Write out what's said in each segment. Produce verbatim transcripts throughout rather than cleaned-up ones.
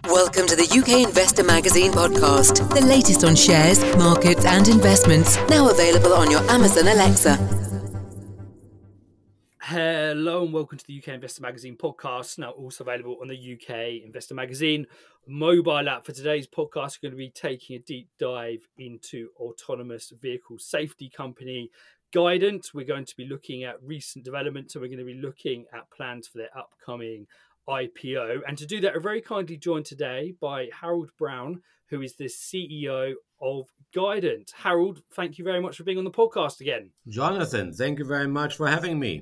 Welcome to the U K Investor Magazine podcast, the latest on shares, markets and investments, now available on your Amazon Alexa. Hello and welcome to the U K Investor Magazine podcast, now also available on the U K Investor Magazine mobile app. For today's podcast, we're going to be taking a deep dive into autonomous vehicle safety company Guidant. We're going to be looking at recent developments and we're going to be looking at plans for their upcoming I P O. And to do that, we're very kindly joined today by Harold Brown, who is the C E O of Guidant. Harold, thank you very much for being on the podcast again. Jonathan, thank you very much for having me.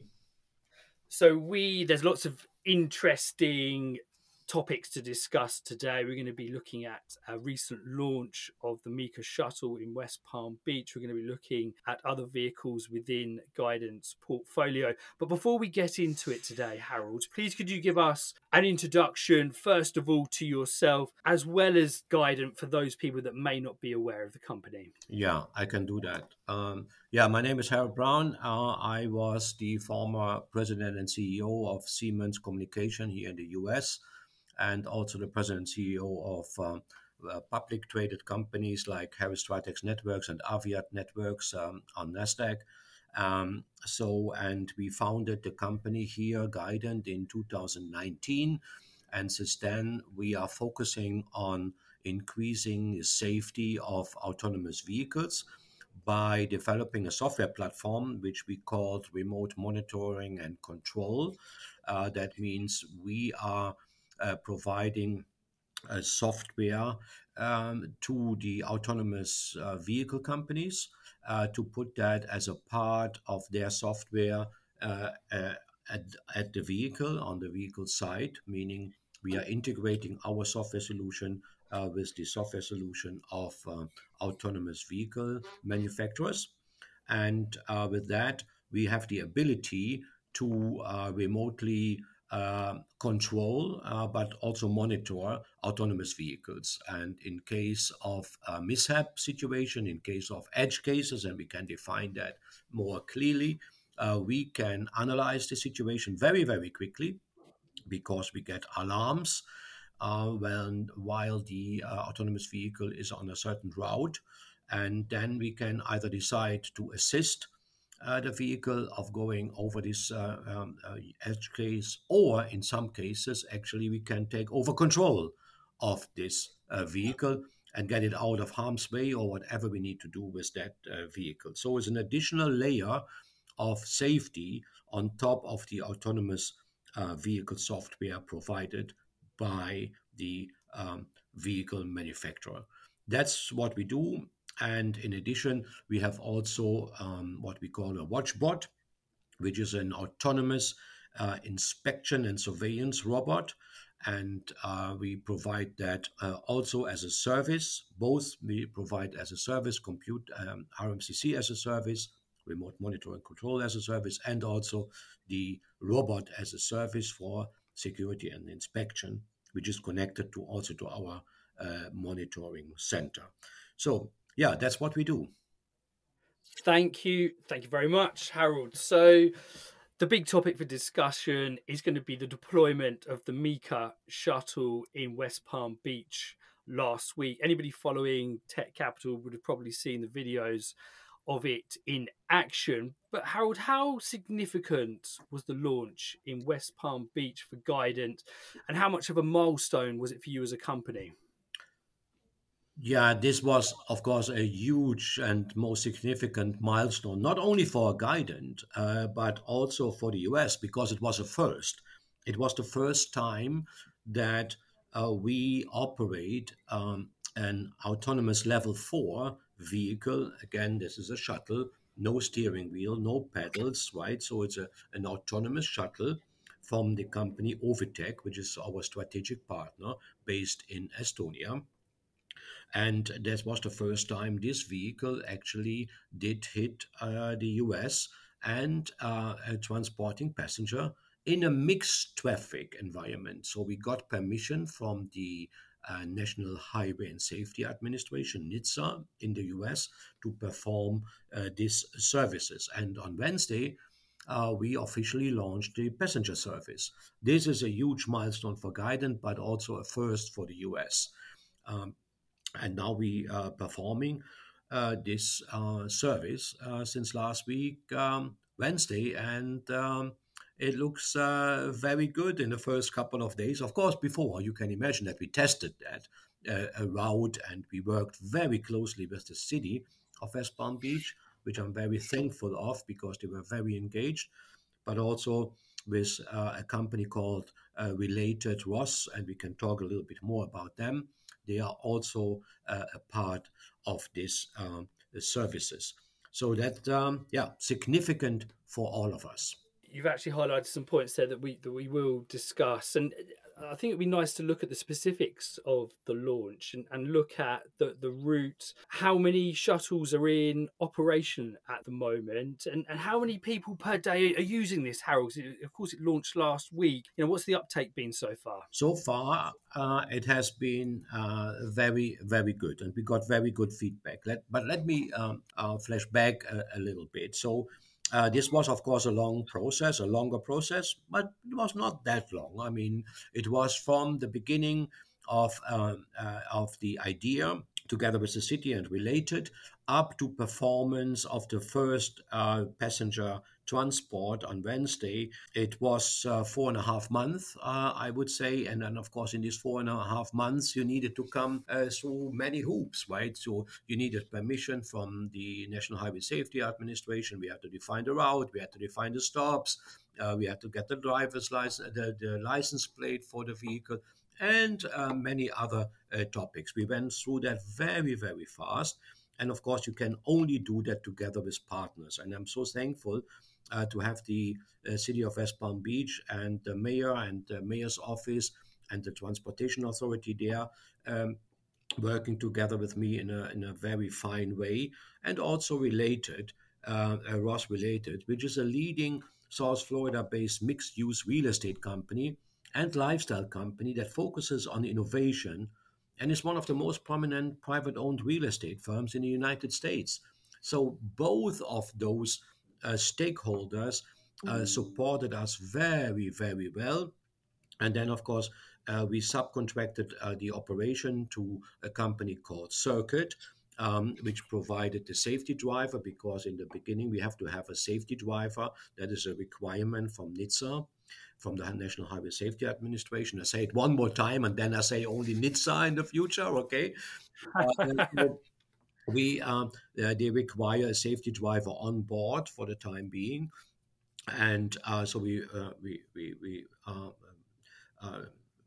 So we there's lots of interesting topics to discuss today. We're going to be looking at a recent launch of the Mica shuttle in West Palm Beach. We're going to be looking at other vehicles within Guidant's portfolio. But before we get into it today, Harold, please could you give us an introduction, first of all, to yourself, as well as Guidant for those people that may not be aware of the company? Yeah, I can do that. Um, yeah, my name is Harold Brown. Uh, I was the former president and C E O of Siemens Communication here in the U S, and also the president and C E O of uh, uh, public traded companies like Harris Tritex Networks and Aviat Networks um, on NASDAQ. Um, so, and we founded the company here, Guidant, in two thousand nineteen. And since then, we are focusing on increasing the safety of autonomous vehicles by developing a software platform, which we called remote monitoring and control. Uh, that means we are uh, providing uh, software um, to the autonomous uh, vehicle companies uh, to put that as a part of their software uh, uh, at, at the vehicle, on the vehicle side, meaning we are integrating our software solution uh, with the software solution of uh, autonomous vehicle manufacturers. And uh, with that, we have the ability to uh, remotely uh, control, uh, but also monitor autonomous vehicles. And in case of a mishap situation, in case of edge cases, and we can define that more clearly, uh, we can analyze the situation very, very quickly because we get alarms uh, when while the uh, autonomous vehicle is on a certain route. And then we can either decide to assist uh, the vehicle of going over this uh, um, uh, edge case, or in some cases, actually, we can take over control of this uh, vehicle and get it out of harm's way or whatever we need to do with that uh, vehicle. So it's an additional layer of safety on top of the autonomous uh, vehicle software provided by the um, vehicle manufacturer. That's what we do. And in addition, we have also um, what we call a WatchBot, which is an autonomous uh, inspection and surveillance robot. And uh, we provide that uh, also as a service. Both we provide as a service, compute um, R M C C as a service, remote monitor and control as a service, and also the robot as a service for security and inspection, which is connected to also to our uh, monitoring center. So yeah, that's what we do. Thank you. Thank you very much, Harold. So the big topic for discussion is going to be the deployment of the Mica shuttle in West Palm Beach last week. Anybody following Tech Capital would have probably seen the videos of it in action. But Harold, how significant was the launch in West Palm Beach for Guidant, and how much of a milestone was it for you as a company? Yeah, this was, of course, a huge and most significant milestone, not only for Guidant, uh, but also for the U S, because it was a first. It was the first time that uh, we operate um, an autonomous level four vehicle. Again, this is a shuttle, no steering wheel, no pedals, right? So it's a, an autonomous shuttle from the company Ovitech, which is our strategic partner based in Estonia. And that was the first time this vehicle actually did hit uh, the U S and uh, uh, transporting passenger in a mixed traffic environment. So we got permission from the uh, National Highway and Safety Administration, NHTSA, in the U S to perform uh, these services. And on Wednesday, uh, we officially launched the passenger service. This is a huge milestone for Guidant, but also a first for the U S. Um, and now we are performing uh, this uh, service uh, since last week, um, Wednesday, and um, it looks uh, very good in the first couple of days. Of course, before you can imagine that we tested that uh, a route, and we worked very closely with the city of West Palm Beach, which I'm very thankful of because they were very engaged, but also with uh, a company called uh, Related Ross, and we can talk a little bit more about them. They are also uh, a part of this um, services. So that, um, yeah, significant for all of us. You've actually highlighted some points there that we that we will discuss, and I think it'd be nice to look at the specifics of the launch and, and look at the, the route, how many shuttles are in operation at the moment, and, and how many people per day are using this, Harold. Of course, it launched last week. You know, what's the uptake been so far? So far, uh, it has been uh, very, very good, and we got very good feedback. Let, but let me um, uh, flash back a, a little bit. So uh, this was, of course, a long process, a longer process, but it was not that long. I mean, it was from the beginning of um, uh, of the idea, together with the city and Related, up to performance of the first uh, passenger transport on Wednesday. It was uh, four and a half months, uh, I would say. And then, of course, in these four and a half months, you needed to come uh, through many hoops, right? So you needed permission from the National Highway Safety Administration. We had to define the route. We had to define the stops. Uh, we had to get the driver's license, the, the license plate for the vehicle, and uh, many other uh, topics. We went through that very, very fast. And of course, you can only do that together with partners. And I'm so thankful uh, to have the uh, city of West Palm Beach and the mayor and the mayor's office and the transportation authority there um, working together with me in a, in a very fine way. And also Related, uh, uh, Ross Related, which is a leading South Florida-based mixed-use real estate company and lifestyle company that focuses on innovation and is one of the most prominent private-owned real estate firms in the United States. So both of those uh, stakeholders uh, supported us very, very well. And then, of course, uh, we subcontracted uh, the operation to a company called Circuit, um, which provided the safety driver, because in the beginning we have to have a safety driver. That is a requirement from NHTSA, from the National Highway Safety Administration. I say it one more time, and then I say only NHTSA in the future, okay? Uh, so we um, uh, they require a safety driver on board for the time being, and uh, so we uh, we we, we uh, uh,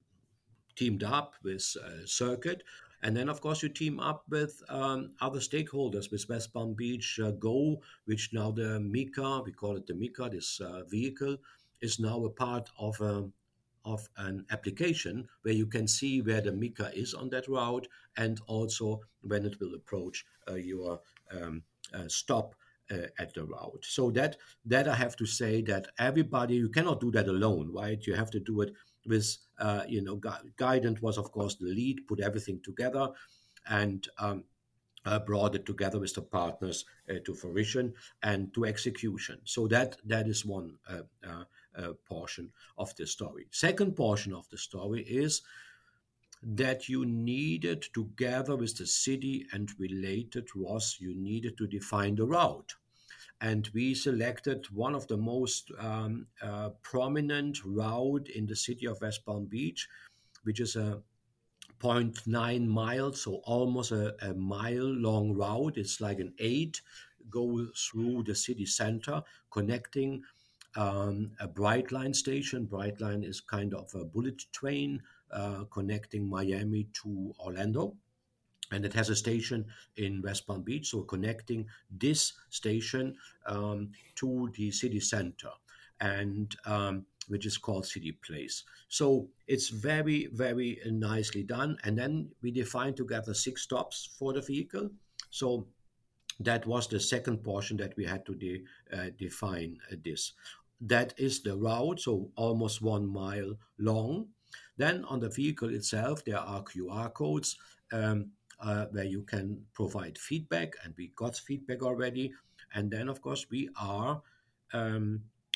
teamed up with uh, Circuit. And then, of course, you team up with um, other stakeholders, with West Palm Beach uh, Go, which now the Mica, we call it the Mica, this uh, vehicle, is now a part of a, of an application where you can see where the Mica is on that route, and also when it will approach uh, your um, uh, stop uh, at the route. So that that I have to say that everybody, you cannot do that alone, right? You have to do it with, uh, you know, Gu- Guidant was, of course, the lead, put everything together, and um, uh, brought it together with the partners uh, to fruition and to execution. So that that is one uh, uh, uh, portion of the story. Second portion of the story is that you needed, together with the city and Related Ross, you needed to define the route. And we selected one of the most um, uh, prominent route in the city of West Palm Beach, which is a zero point nine miles, so almost a, a mile long route. It's like an eight, goes through the city center, connecting um, a Brightline station. Brightline is kind of a bullet train uh, connecting Miami to Orlando. And it has a station in West Palm Beach, so connecting this station um, to the city center, and um, which is called City Place. So it's very, very nicely done. And then we defined together six stops for the vehicle. So that was the second portion that we had to de- uh, define uh, this. That is the route, so almost one mile long. Then on the vehicle itself, there are Q R codes um, uh, where you can provide feedback, and we got feedback already. And then, of course, we are um,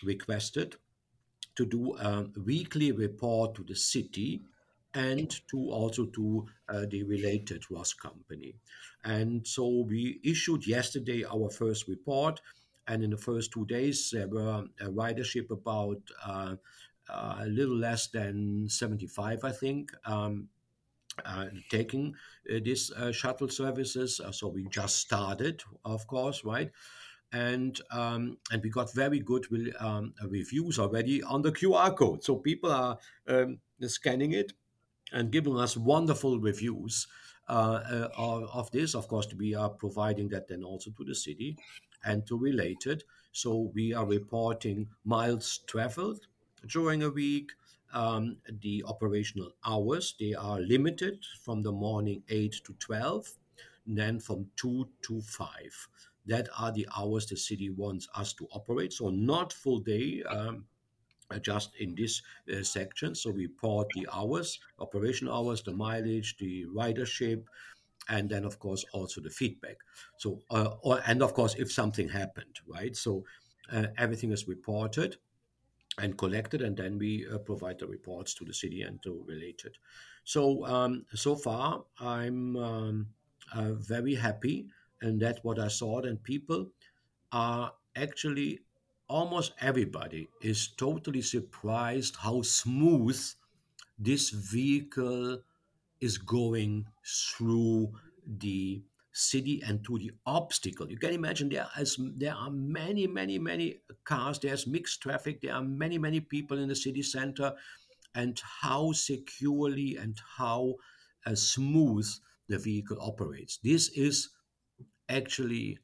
requested to do a weekly report to the city and to also to uh, the related Ross company. And so we issued yesterday our first report. And in the first two days, there were a ridership about uh, uh, a little less than seventy-five, I think, um, uh, taking uh, these uh, shuttle services. Uh, so we just started, of course, right? And um, and we got very good re- um, reviews already on the Q R code. So people are um, scanning it and giving us wonderful reviews uh, uh, of, of this. Of course, we are providing that then also to the city and to related. So we are reporting miles traveled during a week. Um, the operational hours, they are limited from the morning eight to twelve, and then from two to five. That are the hours the city wants us to operate. So not full day, um, uh, just in this uh, section. So we report the hours, operation hours, the mileage, the ridership, and then of course also the feedback. So uh, or, and of course if something happened, right? So uh, everything is reported and collected, and then we uh, provide the reports to the city and to related. So um, so far I'm um, uh, very happy, and that's what I saw. And people are actually, almost everybody is totally surprised how smooth this vehicle is going through the city and to the obstacle. You can imagine there is there are many, many, many cars. There's mixed traffic. There are many, many people in the city center, and how securely and how uh, smooth the vehicle operates. This is actually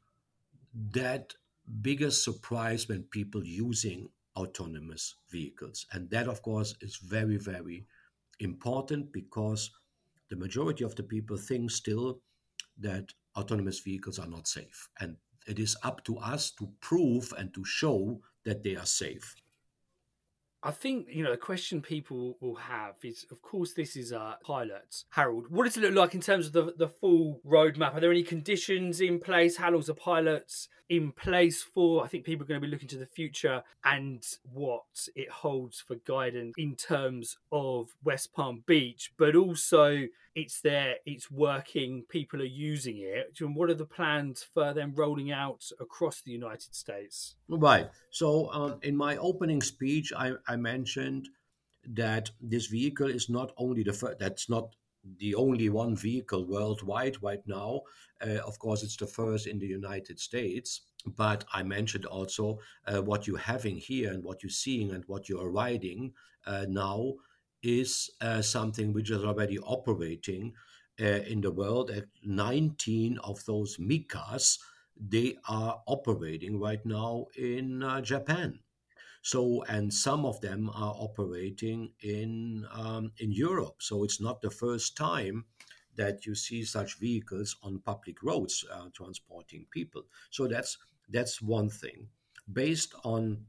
that biggest surprise when people using autonomous vehicles. And that, of course, is very, very important, because the majority of the people think still that autonomous vehicles are not safe. And it is up to us to prove and to show that they are safe. I think, you know, the question people will have is, of course, this is a pilot. Harold, what does it look like in terms of the, the full roadmap? Are there any conditions in place? How long's the pilots in place for? I think people are going to be looking to the future and what it holds for guidance in terms of West Palm Beach, but also it's there, it's working, people are using it. And what are the plans for them rolling out across the United States? Right. So, um, in my opening speech, I, I mentioned that this vehicle is not only the first, that's not the only one vehicle worldwide right now. Uh, of course, it's the first in the United States. But I mentioned also uh, what you're having here and what you're seeing and what you're riding uh, now is uh, something which is already operating uh, in the world. At nineteen of those Mikas, they are operating right now in uh, Japan. So, and some of them are operating in um, in Europe. So it's not the first time that you see such vehicles on public roads uh, transporting people. So that's that's one thing. Based on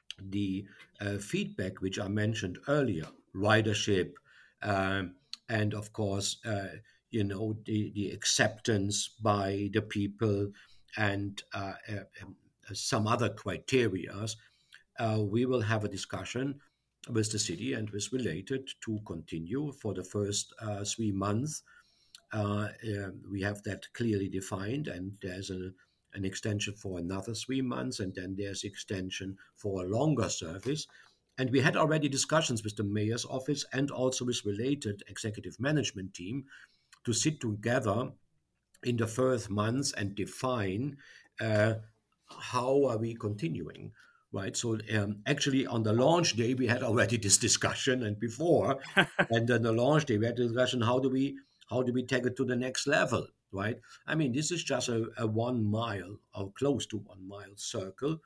the uh, feedback which I mentioned earlier, ridership, um, and of course, uh, you know, the, the acceptance by the people, and uh, uh, um, some other criterias, uh, we will have a discussion with the city and with related to continue for the first uh, three months. Uh, uh, we have that clearly defined, and there's a, an extension for another three months, and then there's extension for a longer service. And we had already discussions with the mayor's office and also with related executive management team to sit together in the first months and define uh, how are we continuing, right? So um, actually on the launch day we had already this discussion, and before, and then the launch day we had the discussion, how do we how do we take it to the next level, right? I mean, this is just a, a one mile or close to one mile circle.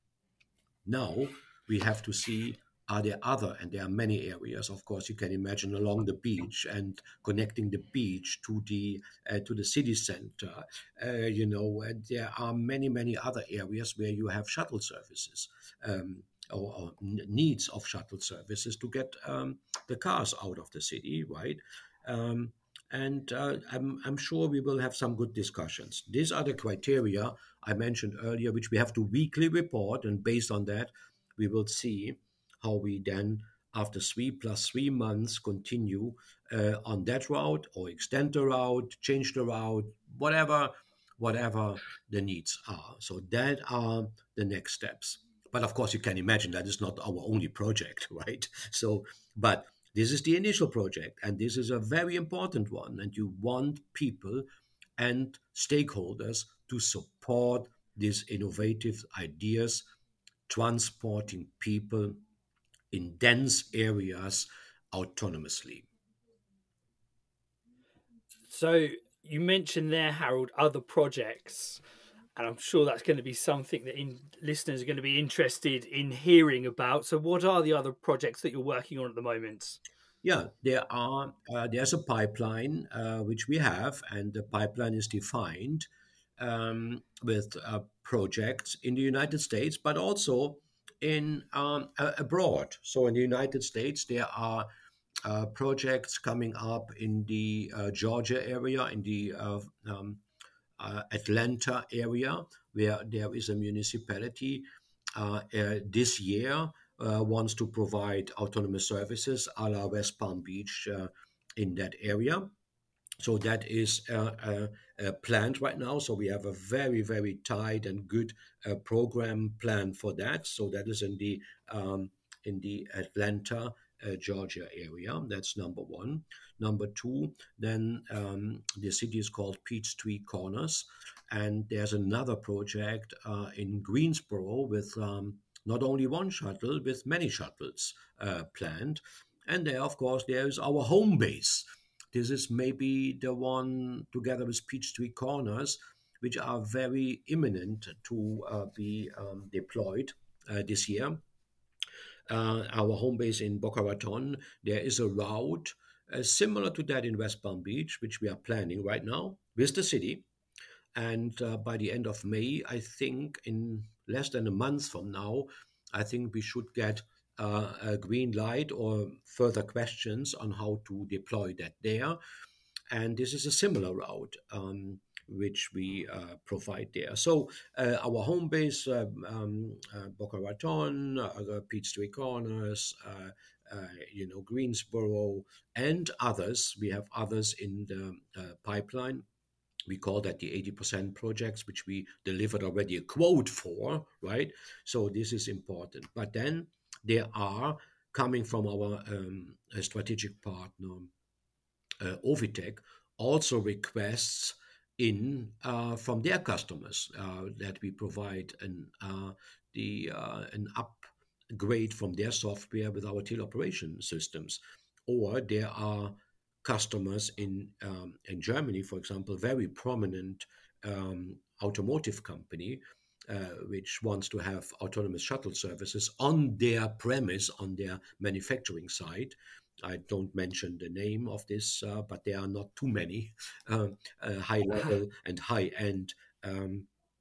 Now we have to see, are there other, and there are many areas, of course, you can imagine, along the beach and connecting the beach to the uh, to the city center. Uh, you know, and there are many many other areas where you have shuttle services. Um, or, or needs of shuttle services to get um, the cars out of the city, right? Um, and uh, I'm, I'm sure we will have some good discussions. These are the criteria I mentioned earlier, which we have to weekly report, and based on that, we will see how we then, after three plus three months, continue uh, on that route or extend the route, change the route, whatever, whatever the needs are. So that are the next steps. But of course, you can imagine that is not our only project, right? So, but this is the initial project, and this is a very important one. And you want people and stakeholders to support these innovative ideas, transporting people in dense areas autonomously. So you mentioned there, Harold, other projects, and I'm sure that's going to be something that in, listeners are going to be interested in hearing about. So what are the other projects that you're working on at the moment? Yeah, there are. Uh, there's a pipeline uh, which we have, and the pipeline is defined um, with uh, projects in the United States, but also in um, a- abroad. So in the United States, there are uh, projects coming up in the uh, Georgia area, in the uh, um, uh, Atlanta area, where there is a municipality uh, uh, this year uh, wants to provide autonomous services a la West Palm Beach uh, in that area. So that is uh, uh, uh, planned right now. So we have a very, very tight and good uh, program plan for that. So that is in the um, in the Atlanta, uh, Georgia area. That's number one. Number two, then um, the city is called Peachtree Corners, and there's another project uh, in Greensboro with um, not only one shuttle, with many shuttles uh, planned. And there, of course, there is our home base. This is maybe the one together with Peachtree Corners, which are very imminent to uh, be um, deployed uh, this year. Uh, our home base in Boca Raton, there is a route uh, similar to that in West Palm Beach, which we are planning right now with the city. And uh, by the end of May, I think in less than a month from now, I think we should get uh, a green light or further questions on how to deploy that there. And this is a similar route um, which we uh, provide there. So uh, our home base, uh, um, uh, Boca Raton, uh, Peachtree Corners, uh, uh, you know, Greensboro, and others. We have others in the uh, pipeline. We call that the eighty percent projects, which we delivered already a quote for, right? So this is important. But then there are, coming from our um, strategic partner, uh, Ovitech, also requests in uh, from their customers uh, that we provide an uh, the uh, an upgrade from their software with our teleoperation systems, or there are customers in um, in Germany, for example, very prominent um, automotive company. Uh, which wants to have autonomous shuttle services on their premise, on their manufacturing site. I don't mention the name of this, uh, but there are not too many uh, uh, high level and high end um,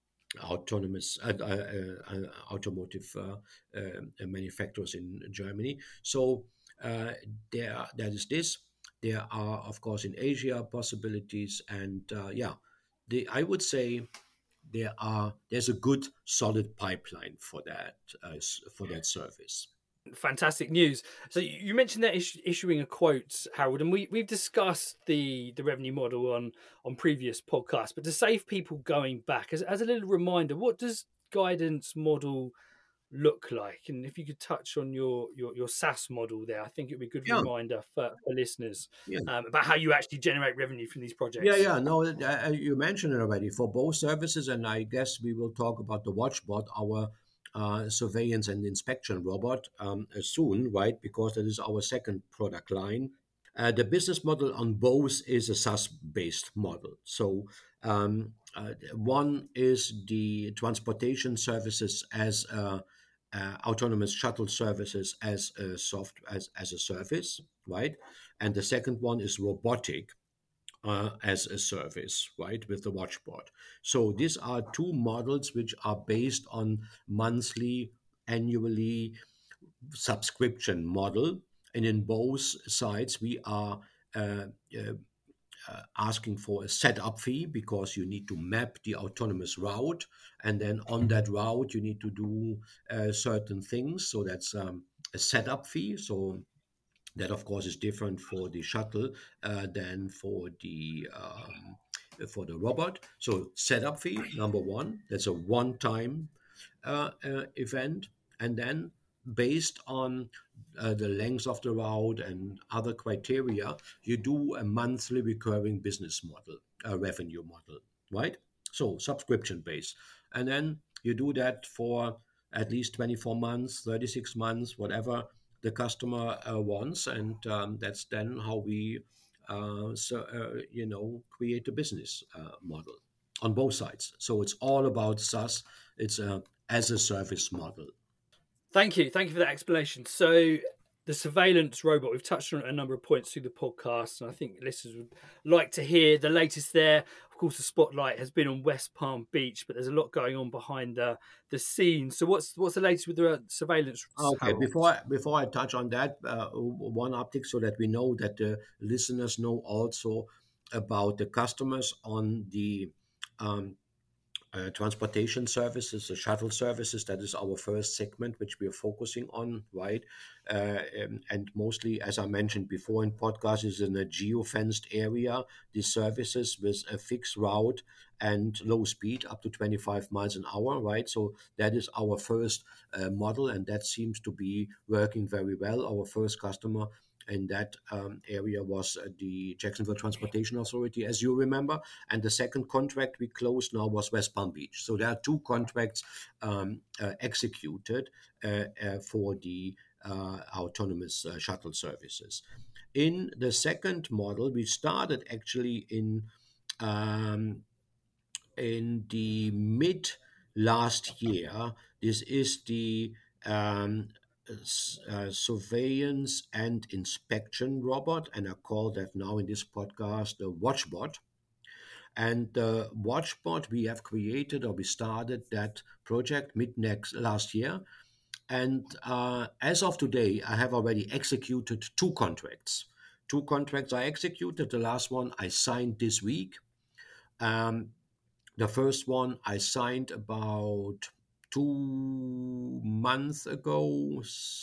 autonomous uh, uh, uh, automotive uh, uh, manufacturers in Germany. So uh, there, that is this. There are, of course, in Asia possibilities, and uh, yeah, the, I would say there are there's a good solid pipeline for that uh, for that service. Fantastic news. So you mentioned that is- issuing a quote, Harold, and we we've discussed the the revenue model on on previous podcasts. But to save people going back, as as a little reminder, what does guidance model look like? And if you could touch on your your, your SaaS model there, I think it would be a good Yeah, reminder for, for listeners yeah. um, about how you actually generate revenue from these Yeah, projects. yeah. No, uh, you mentioned it already for both services, and I guess we will talk about the WatchBot, our uh, surveillance and inspection robot, um, uh, soon, right? Because that is our second product line. Uh, the business model on both is a SaaS-based model. So um, uh, one is the transportation services as uh, uh, autonomous shuttle services as a soft as, as a service, right? And the second one is robotic uh, as a service, right, with the WatchBot. So these are two models which are based on monthly, annually subscription model, and in both sides we are uh, uh, uh, asking for a setup fee because you need to map the autonomous route, and then on that route you need to do uh, certain things. So that's um, a setup fee. So that, of course, is different for the shuttle uh, than for the um, for the robot. So setup fee number one. That's a one-time uh, uh, event, and then based on uh, the length of the route and other criteria, you do a monthly recurring business model, a revenue model, right? So subscription based, and then you do that for at least twenty-four months, thirty-six months, whatever the customer uh, wants, and um, that's then how we, uh, so, uh, you know, create a business uh, model on both sides. So it's all about SaaS. It's a as a service model. Thank you. Thank you for that explanation. So the surveillance robot, we've touched on a number of points through the podcast, and I think listeners would like to hear the latest there. Of course, the spotlight has been on West Palm Beach, but there's a lot going on behind the the scenes. So what's what's the latest with the surveillance? Okay, Harold? before I, before I touch on that, uh, one optic, so that we know that the listeners know also about the customers on the um, uh, transportation services, the shuttle services. That is our first segment, which we are focusing on, right? Uh, um, and mostly, as I mentioned before in podcast, is in a geo-fenced area. These services with a fixed route and low speed, up to twenty-five miles an hour, right? So that is our first uh, model, and that seems to be working very well. Our first customer in that um, area was uh, the Jacksonville Transportation Authority, as you remember. And the second contract we closed now was West Palm Beach. So there are two contracts um, uh, executed uh, uh, for the uh, autonomous uh, shuttle services. In the second model, we started actually in um, in the mid last year. This is the um, uh, surveillance and inspection robot, and I call that now in this podcast the WatchBot. And the WatchBot we have created, or we started that project mid next last year. And uh, as of today, I have already executed two contracts. Two contracts I executed. The last one I signed this week. Um, the first one I signed about two months ago,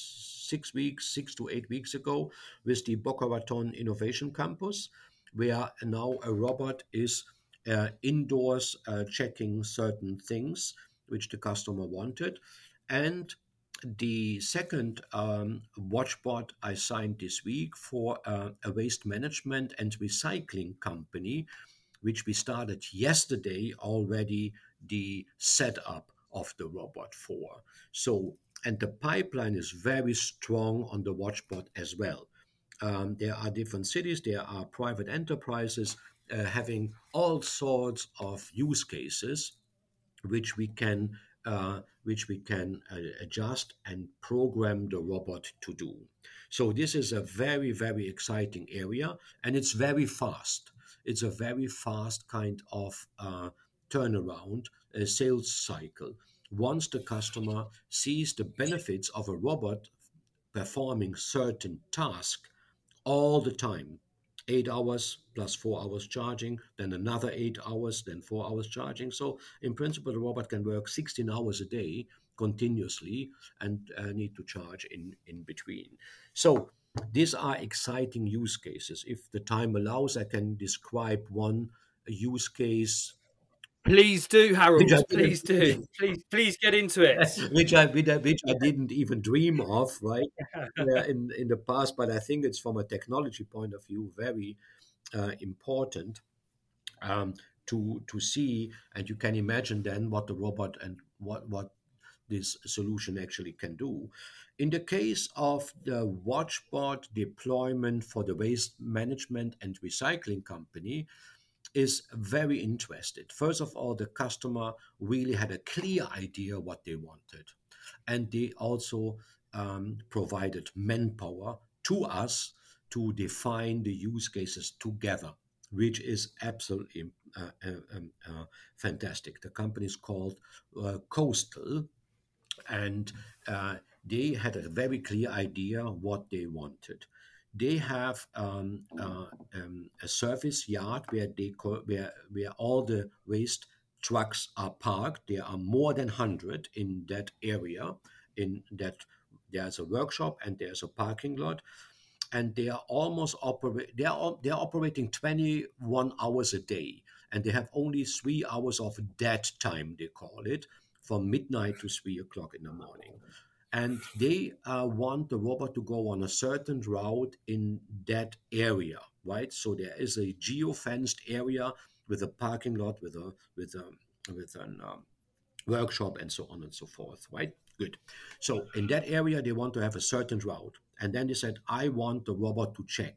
six weeks, six to eight weeks ago, with the Boca Raton Innovation Campus, where now a robot is uh, indoors uh, checking certain things which the customer wanted. And the second um, WatchBot I signed this week for uh, a waste management and recycling company, which we started yesterday already the setup of the robot for. So, and the pipeline is very strong on the WatchBot as well. Um, there are different cities, there are private enterprises uh, having all sorts of use cases which we can uh, which we can uh, adjust and program the robot to do. So this is a very, very exciting area, and it's very fast. It's a very fast kind of uh, turnaround, a sales cycle. Once the customer sees the benefits of a robot performing certain tasks all the time, eight hours plus four hours charging, then another eight hours, then four hours charging. So in principle, the robot can work sixteen hours a day continuously and uh, need to charge in, in between. So these are exciting use cases. If the time allows, I can describe one use case. Please do, Which I Harold. didn't, Please do. Please, please get into it. which I which I which I didn't even dream of, right? Yeah, in in the past, but I think it's from a technology point of view very uh, important um, to to see, and you can imagine then what the robot and what what this solution actually can do. In the case of the WatchBot deployment for the waste management and recycling company, is very interested. First of all, the customer really had a clear idea what they wanted, and they also um, provided manpower to us to define the use cases together, which is absolutely uh, uh, um, uh, fantastic. The company is called uh, Coastal, and uh, they had a very clear idea what they wanted. they have um, uh, um, a service yard where they co- where where all the waste trucks are parked. There are more than one hundred in that area. In that, there's a workshop and there's a parking lot, and they are almost operate. They are al- they are operating twenty-one hours a day, and they have only three hours of dead time. They call it from midnight to three o'clock in the morning, and they uh, want the robot to go on a certain route in that area, right? So there is a geo-fenced area with a parking lot, with a with a with an um, workshop, and so on and so forth, right? Good. So in that area, they want to have a certain route, and then they said, I want the robot to check,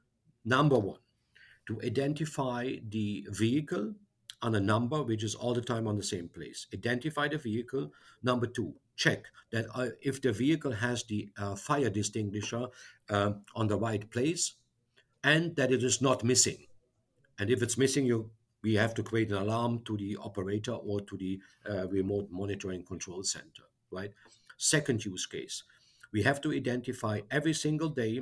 number one, to identify the vehicle on a number which is all the time on the same place. Identify the vehicle. Number two, check that uh, if the vehicle has the uh, fire extinguisher uh, on the right place and that it is not missing. And if it's missing, you we have to create an alarm to the operator or to the uh, remote monitoring control center, right? Second use case, we have to identify every single day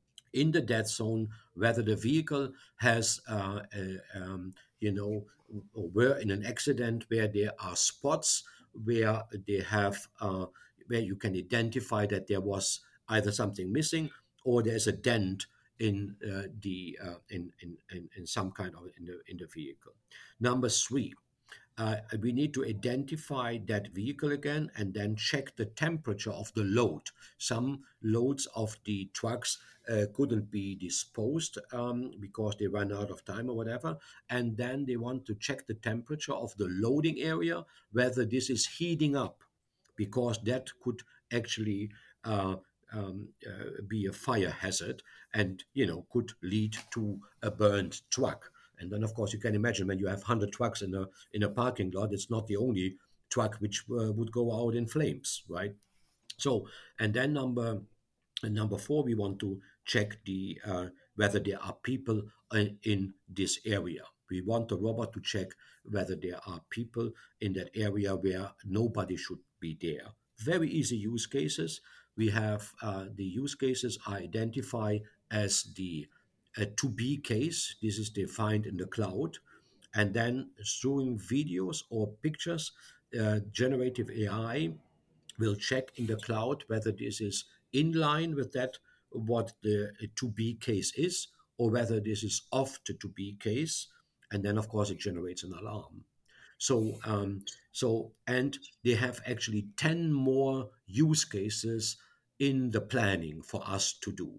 in the dead zone whether the vehicle has uh, a, um, you know or were in an accident where there are spots where they have uh, where you can identify that there was either something missing or there's a dent in uh, the uh, in, in, in in some kind of in the in the vehicle. Number three, uh, we need to identify that vehicle again and then check the temperature of the load. Some loads of the trucks uh, couldn't be disposed um, because they ran out of time or whatever. And then they want to check the temperature of the loading area, whether this is heating up, because that could actually uh, um, uh, be a fire hazard and, you know, could lead to a burned truck. And then, of course, you can imagine when you have one hundred trucks in a in a parking lot, it's not the only truck which uh, would go out in flames, right? So, and then number and number four, we want to check the uh, whether there are people in, in this area. We want the robot to check whether there are people in that area where nobody should be there. Very easy use cases. We have uh, the use cases are identified as the a to be case. This is defined in the cloud, and then showing videos or pictures, uh, generative A I will check in the cloud whether this is in line with that what the to be case is, or whether this is off the to be case, and then of course it generates an alarm. So um, so and they have actually ten more use cases in the planning for us to do.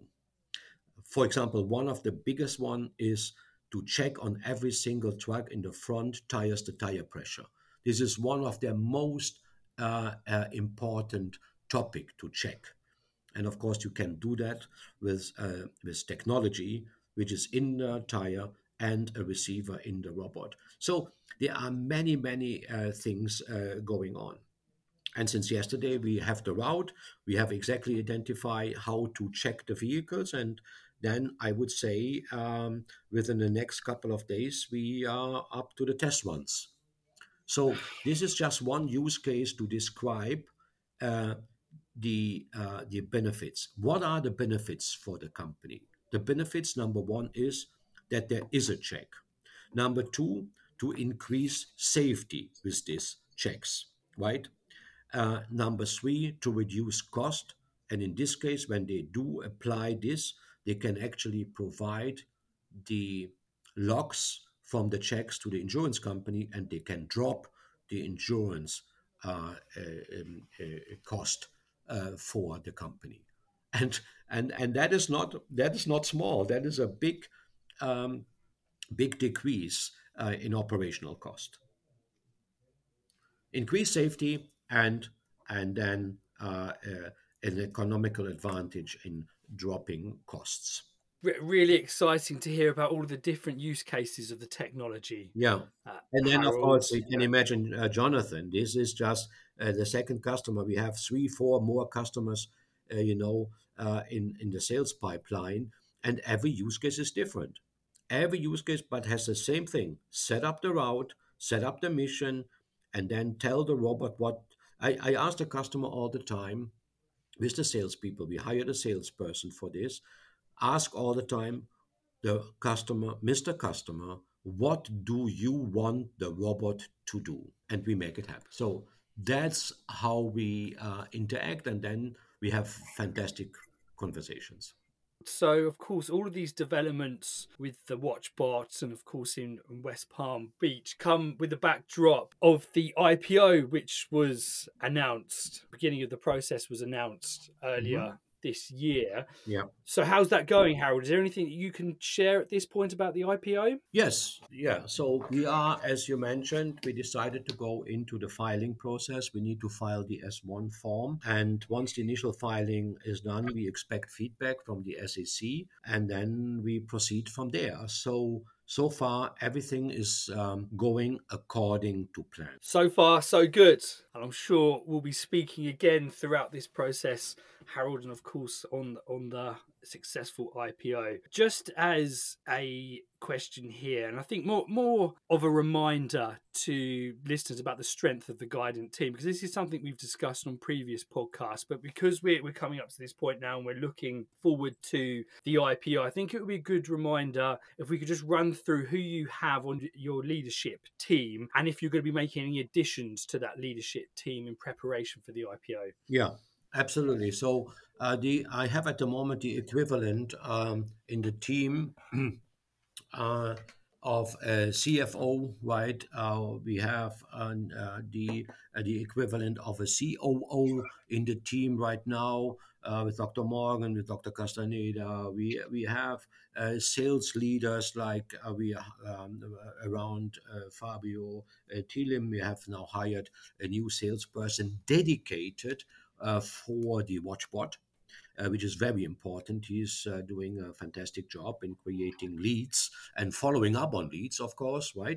For example, one of the biggest one is to check on every single truck in the front tires the tire pressure. This is one of their most uh, uh, important topic to check. And of course, you can do that with uh, with technology, which is in the tire and a receiver in the robot. So there are many, many uh, things uh, going on. And since yesterday we have the route, we have exactly identified how to check the vehicles. And then I would say um, within the next couple of days, we are up to the test runs. So this is just one use case to describe uh, the uh, the benefits. What are the benefits for the company? The benefits, number one, is that there is a check. Number two, to increase safety with these checks, right? Uh, number three, to reduce cost. And in this case, when they do apply this, they can actually provide the logs from the checks to the insurance company, and they can drop the insurance uh, uh, um, uh, cost uh, for the company. And and and that is not that is not small. That is a big um, big decrease uh, in operational cost. Increase safety and and then uh, uh, an economical advantage in dropping costs. Re- really exciting to hear about all of the different use cases of the technology. Yeah. Uh, And then, of Harold, course, you can yeah. imagine, uh, Jonathan, this is just uh, the second customer. We have three, four more customers, uh, you know, uh, in, in the sales pipeline, and every use case is different. Every use case, but has the same thing. Set up the route, set up the mission, and then tell the robot what. I, I ask the customer all the time with the salespeople. We hired a salesperson for this. ask all the time the customer, Mister Customer, what do you want the robot to do? And we make it happen. So that's how we uh, interact, and then we have fantastic conversations. So, of course, all of these developments with the WatchBot and, of course, in West Palm Beach come with the backdrop of the I P O, which was announced, beginning of the process was announced Mhm. earlier this year. Yeah. So, how's that going, Harold? Is there anything that you can share at this point about the I P O? Yes, yeah. So we are, as you mentioned, we decided to go into the filing process. We need to file the S one form. And once the initial filing is done, we expect feedback from the S E C, and then we proceed from there. So, so far, everything is um, going according to plan. So far, so good. And I'm sure we'll be speaking again throughout this process, Harold, and of course on on the successful I P O. Just as a question here, and I think more more of a reminder to listeners about the strength of the Guidant team, because this is something we've discussed on previous podcasts, but because we're, we're coming up to this point now and we're looking forward to the I P O, I think it would be a good reminder if we could just run through who you have on your leadership team and if you're going to be making any additions to that leadership team in preparation for the I P O. Yeah, absolutely. So uh, the I have at the moment the equivalent um, in the team uh, of a C F O, right? Uh, we have um, uh, the uh, the equivalent of a C O O in the team right now uh, with Doctor Morgan, with Doctor Castaneda. We we have uh, sales leaders like uh, we um, around uh, Fabio uh, Thilim. We have now hired a new salesperson dedicated uh, for the WatchBot, uh, which is very important. He's uh, doing a fantastic job in creating leads and following up on leads, of course, right?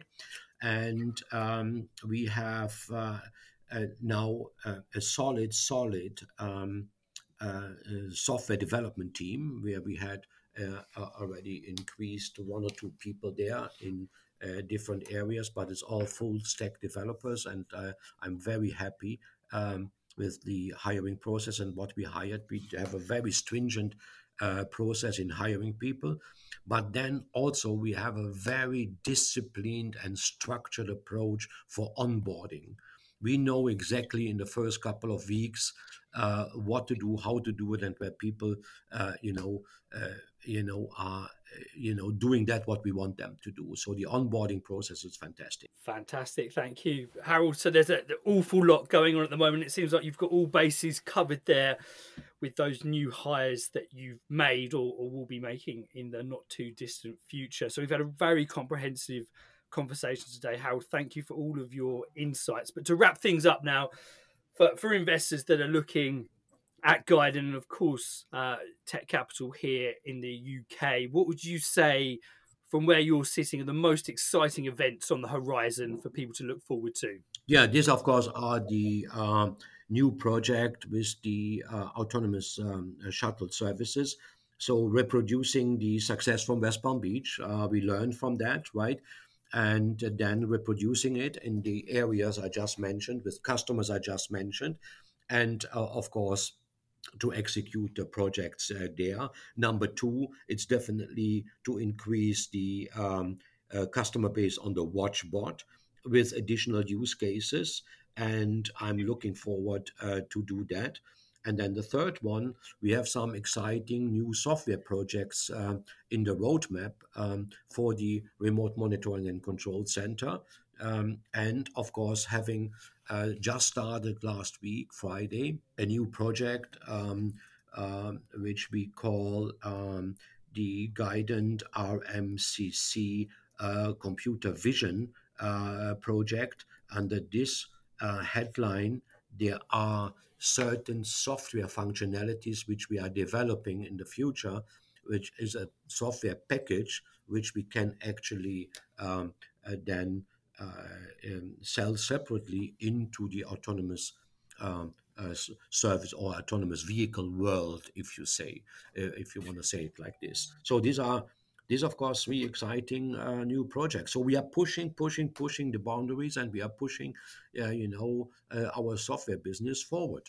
And um, we have uh, uh, now uh, a solid, solid um, uh, uh, software development team where we had uh, uh, already increased one or two people there in uh, different areas, but it's all full stack developers, and uh, I'm very happy um, with the hiring process and what we hired. We have a very stringent uh, process in hiring people, but then also we have a very disciplined and structured approach for onboarding. We know exactly in the first couple of weeks uh, what to do, how to do it, and where people, uh, you know, uh, you know, are, you know, doing that what we want them to do. So the onboarding process is fantastic. Fantastic, thank you, Harold. So there's an awful lot going on at the moment. It seems like you've got all bases covered there with those new hires that you've made or, or will be making in the not too distant future. So we've had a very comprehensive conversation today, Harold. Thank you for all of your insights. But to wrap things up now, for, for investors that are looking at Guidant and, of course, uh, Tech Capital here in the U K, what would you say from where you're sitting are the most exciting events on the horizon for people to look forward to? Yeah, these of course are the um, new project with the uh, autonomous um, uh, shuttle services. So reproducing the success from West Palm Beach, uh, we learned from that, right? And then reproducing it in the areas I just mentioned with customers I just mentioned, and uh, of course to execute the projects uh, there. Number two, it's definitely to increase the um, uh, customer base on the WatchBot with additional use cases, and I'm looking forward uh, to do that. And then the third one, we have some exciting new software projects uh, in the roadmap um, for the remote monitoring and control center. Um, and of course, having uh, just started last week, Friday, a new project um, um, which we call um, the Guidant R M C C uh, Computer Vision uh, project. Under this uh, headline, there are certain software functionalities which we are developing in the future, which is a software package which we can actually um, uh, then uh, um, sell separately into the autonomous um, uh, service or autonomous vehicle world, if you say, uh, if you want to say it like this. So these are these, of course, three exciting uh, new projects. So we are pushing, pushing, pushing the boundaries, and we are pushing, uh, you know, uh, our software business forward.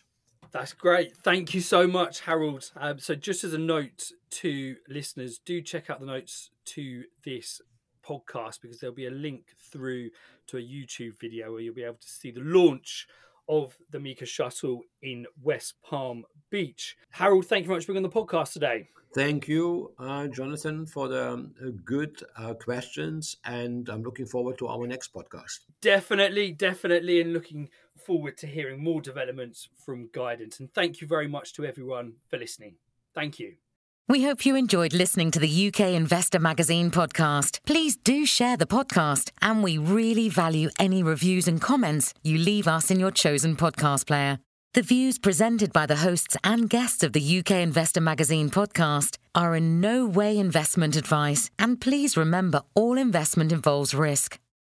That's great. Thank you so much, Harold. Um, so just as a note to listeners, do check out the notes to this podcast because there'll be a link through to a YouTube video where you'll be able to see the launch of the Meeka shuttle in West Palm Beach. Harold, thank you very much for being on the podcast today. Thank you, uh, Jonathan, for the um, good uh, questions, and I'm looking forward to our next podcast. Definitely, definitely, and looking forward to hearing more developments from Guidance. And thank you very much to everyone for listening. Thank you. We hope you enjoyed listening to the U K Investor Magazine podcast. Please do share the podcast, and we really value any reviews and comments you leave us in your chosen podcast player. The views presented by the hosts and guests of the U K Investor Magazine podcast are in no way investment advice, and please remember all investment involves risk.